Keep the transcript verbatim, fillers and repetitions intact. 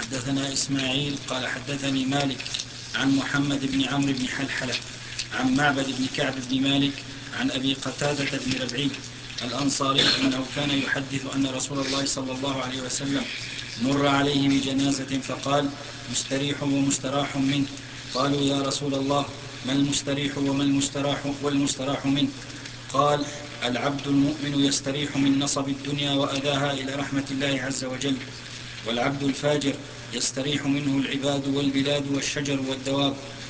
حدثنا إسماعيل قال حدثني مالك عن محمد بن عمرو بن حلحلة عن معبد بن كعب بن مالك عن أبي قتادة بن ربعي الأنصاري أنه كان يحدث أن رسول الله صلى الله عليه وسلم مر عليه بجنازة فقال: مستريح ومستراح منه. قالوا: يا رسول الله، ما المستريح وما المستراح والمستراح منه؟ قال: العبد المؤمن يستريح من نصب الدنيا وأذاها إلى رحمة الله عز وجل، والعبد الفاجر يستريح منه العباد والبلاد والشجر والدواب.